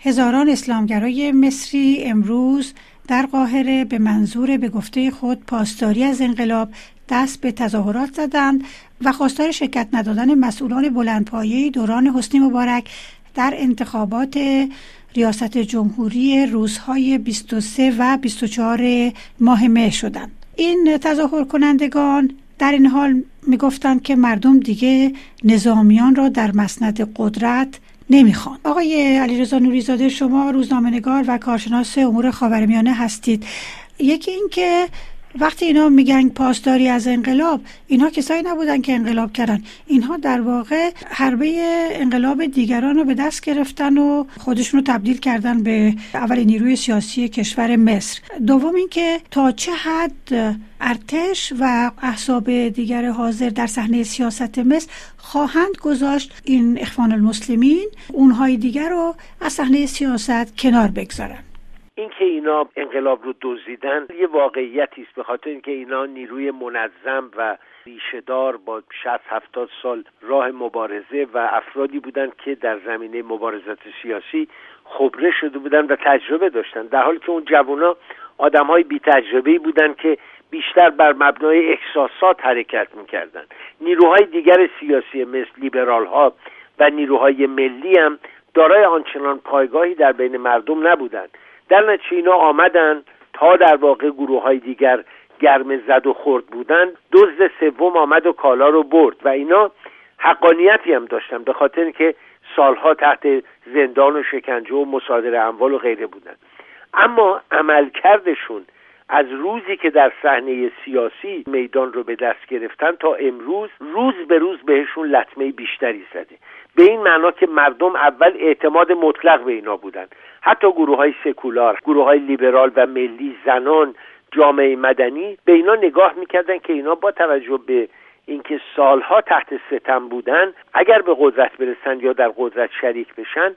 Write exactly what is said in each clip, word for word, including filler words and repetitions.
هزاران اسلامگرای مصری امروز در قاهره به منظور به گفته خود پاسداری از انقلاب دست به تظاهرات زدند و خواستار شرکت ندادن مسئولان بلندپایه دوران حسنی مبارک در انتخابات ریاست جمهوری روزهای بیست و سه و بیست و چهار ماه مه شدند. این تظاهر کنندگان در این حال می گفتند که مردم دیگه نظامیان را در مسند قدرت نمیخوان. آقای علیرضا نوری‌زاده، شما روزنامه‌نگار و کارشناس امور خاورمیانه هستید. یکی این که وقتی اینا میگن پاسداری از انقلاب، اینها کسایی نبودن که انقلاب کردن، اینها در واقع حربه انقلاب دیگران رو به دست گرفتن و خودشون رو تبدیل کردن به اولین نیروی سیاسی کشور مصر. دوم این که تا چه حد ارتش و احزاب دیگر حاضر در صحنه سیاست مصر خواهند گذاشت این اخوان المسلمین اونهای دیگر رو از صحنه سیاست کنار بگذارن. اینکه اینا انقلاب رو دزدیدن یه واقعیتی است، به خاطر اینکه اینا نیروی منظم و ریشه‌دار با شصت هفتاد سال راه مبارزه و افرادی بودند که در زمینه مبارزات سیاسی خبره شده بودند و تجربه داشتند، در حالی که اون جوونا آدم‌های بی تجربه‌ای بودند که بیشتر بر مبنای احساسات حرکت می‌کردند. نیروهای دیگر سیاسی مثل لیبرال‌ها و نیروهای ملی هم دارای آنچنان پایگاهی در بین مردم نبودند. در نتیجه اینا آمدن تا در واقع گروه های دیگر گرم زد و خورد بودن، دزد سوم آمد و کالا رو برد و اینا حقانیتی هم داشتن، به خاطر که سالها تحت زندان و شکنجه و مصادره اموال و غیره بودن. اما عملکردشون از روزی که در صحنه سیاسی میدان رو به دست گرفتن تا امروز روز به روز بهشون لطمه بیشتری زده، به این معنا که مردم اول اعتماد مطلق به اینا بودن، حتی گروه های سکولار، گروه های لیبرال و ملی، زنان، جامعه مدنی به اینا نگاه میکردن که اینا با توجه به اینکه سالها تحت ستم بودن اگر به قدرت برسن یا در قدرت شریک بشن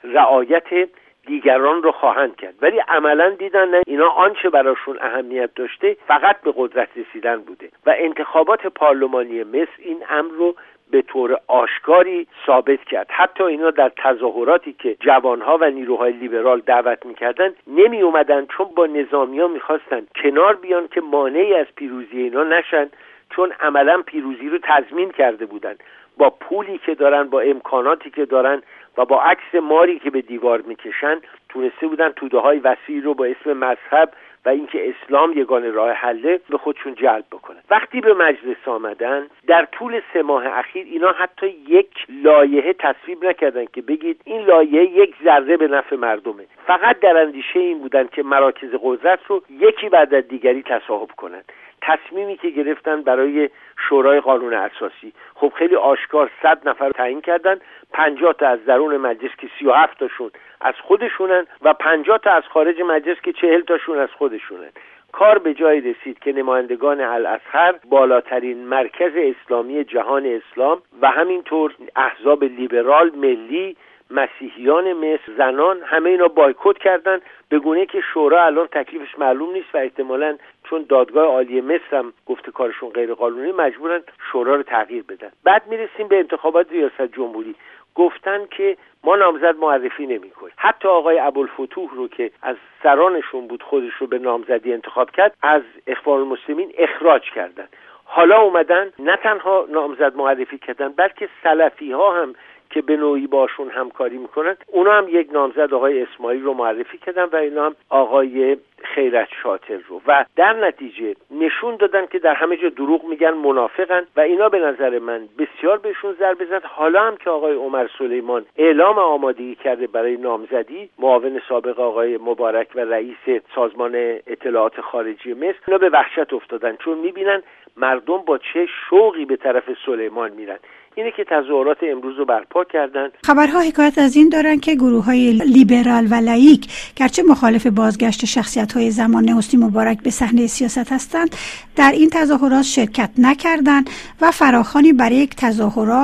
رعایت دیگران رو خواهند کرد. ولی عملا دیدن نه، اینا آنچه براشون اهمیت داشته فقط به قدرت رسیدن بوده و انتخابات پارلمانی مصر این امر رو به طور آشکاری ثابت کرد. حتی اینا در تظاهراتی که جوانها و نیروهای لیبرال دعوت میکردن نمی اومدن، چون با نظامیان میخواستن کنار بیان که مانعی از پیروزی اینا نشن، چون عملا پیروزی رو تضمین کرده بودن با پولی که دارن، با امکاناتی که دارن و با عکس ماری که به دیوار میکشن تونسته بودن توده های وسیعی رو با اسم مذهب و اینکه اسلام یگانه راه حله به خودشون جلب بکنن. وقتی به مجلس آمدن در طول سه ماه اخیر اینا حتی یک لایحه تصویب نکردن که بگید این لایحه یک ذره به نفع مردمه، فقط در اندیشه این بودن که مراکز قدرت رو یکی بعد از دیگری تصاحب کنن. تصمیمی که گرفتن برای شورای قانون اساسی، خب خیلی آشکار صد نفر تعیین کردن، پنجاه تا از درون مجلس که سی و هفت تاشون از خودشونن و پنجاه تا از خارج مجلس که چهل تاشون از خودشونن. کار به جای رسید که نمایندگان الازهر، بالاترین مرکز اسلامی جهان اسلام و همینطور احزاب لیبرال، ملی، مسیحیان مصر، زنان، همه اینا بایکوت کردن، به گونه که شورا الان تکلیفش معلوم نیست و احتمالاً چون دادگاه عالی مصر هم گفته کارشون غیر قانونی مجبورن شورا رو تغییر بدن. بعد میرسیم به انتخابات ریاست جمهوری، گفتن که ما نامزد معرفی نمی‌کنیم. حتی آقای ابوالفتوح رو که از سرانشون بود خودش رو به نامزدی انتخاب کرد از اخوان المسلمین اخراج کردن. حالا اومدن نه تنها نامزد معرفی کردن بلکه سلفی ها هم که به نوعی باشون همکاری میکنن اونا هم یک نامزد آقای اسماعیل رو معرفی کردن و اینا هم آقای خیرت شاطر رو، و در نتیجه نشون دادن که در همه جا دروغ میگن، منافقن و اینا به نظر من بسیار بهشون ضربه زد. حالا هم که آقای عمر سلیمان اعلام آمادگی کرده برای نامزدی، معاون سابق آقای مبارک و رئیس سازمان اطلاعات خارجی مصر، اینا به وحشت افتادن چون میبینن مردم با چه شوقی به طرف سلیمان میرن. اینه که تظاهرات امروز رو برپا کردن. خبرها حکایت از این دارن که گروه‌های لیبرال و لاییک گرچه مخالف بازگشت شخصیت‌های زمان حسنی مبارک به صحنه سیاست هستند، در این تظاهرات شرکت نکردند و فراخوانی برای یک تظاهرات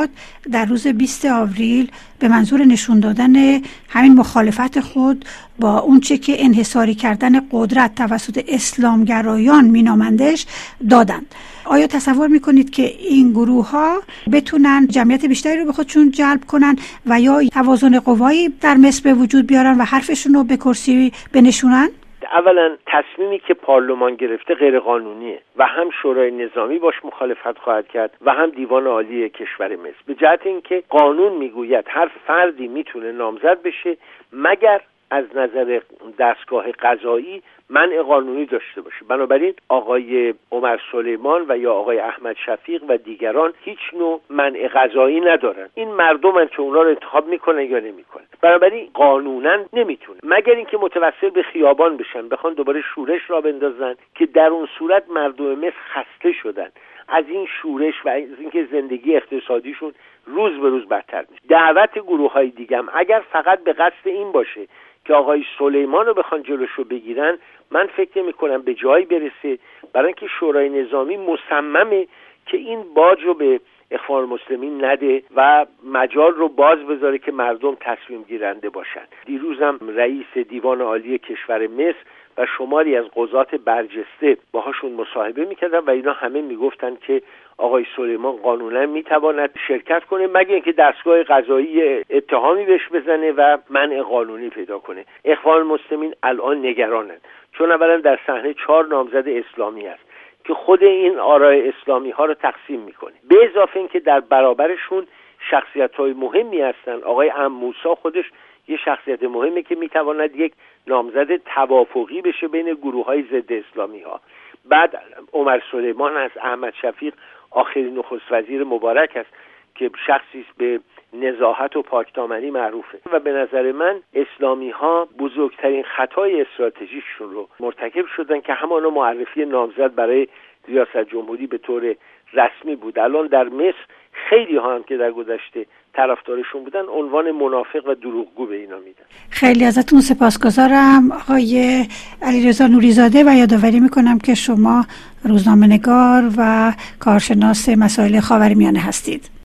در روز بیست آوریل به منظور نشون دادن همین مخالفت خود با اونچه که انحصاری کردن قدرت توسط اسلامگرایان مینامندش دادند. آیا تصور میکنید که این گروه ها بتونن جمعیت بیشتری رو به خودشون جلب کنن و یا توازن قوایی در مصر به وجود بیارن و حرفشون رو به کرسی بنشونن؟ اولا تصمیمی که پارلمان گرفته غیر قانونیه و هم شورای نظامی باش مخالفت خواهد کرد و هم دیوان عالی کشور مصر، به جهت اینکه قانون میگوید هر فردی میتونه نامزد بشه مگر از نظر دستگاه قضایی منع قانونی داشته باشه. بنابراین آقای عمر سلیمان و یا آقای احمد شفیق و دیگران هیچ نوع منع قضایی ندارن. این مردمن که اونا رو انتخاب میکنن یا نمیکنن. بنابراین قانونا نمیتونه، مگر اینکه متوسل به خیابان بشن، بخوان دوباره شورش را بندازن که در اون صورت مردم مصر خسته شدن از این شورش و از اینکه زندگی اقتصادیشون روز به روز بدتر میشه. دعوت گروه‌های دیگه هم اگر فقط به قصد این باشه که آقای سلیمان رو بخوان جلوشو بگیرن، من فکر نمی کنم به جایی برسه، برای اینکه شورای نظامی مصممه که این باج رو به اخوان المسلمین نده و مجال رو باز بذاره که مردم تصمیم گیرنده باشن. دیروزم رئیس دیوان عالی کشور مصر و شماری از قضات برجسته باهاشون مصاحبه میکردن و اینا همه میگفتن که آقای سلیمان قانونا میتواند شرکت کنه مگر اینکه دستگاه قضایی اتهامی بهش بزنه و منع قانونی پیدا کنه. اخوان المسلمین الان نگرانند، چون اولا در صحنه چهار نامزد اسلامی است که خود این آرای اسلامی ها رو تقسیم میکنه، به اضافه اینکه در برابرشون شخصیت های مهمی هستن. آقای ام موسی خودش یه شخصیت مهمه که میتواند یک نامزد توافقی بشه بین گروه های ضد اسلامی ها. بعد عمر سلیمان از احمد شفیق آخرین نخست وزیر مبارک است که شخصی به نزاهت و پاکدامنی معروفه و به نظر من اسلامی ها بزرگترین خطای استراتژیکشون رو مرتکب شدن که همانا معرفی نامزد برای ریاست جمهوری به طور رسمی بود. الان در مصر خیلی ها هم که در گذشته طرفدارشون بودن عنوان منافق و دروغگو به اینا میدن. خیلی ازتون سپاسگزارم آقای علیرضا نوری‌زاده و یادآوری میکنم که شما روزنامه‌نگار و کارشناس مسائل خاورمیانه هستید.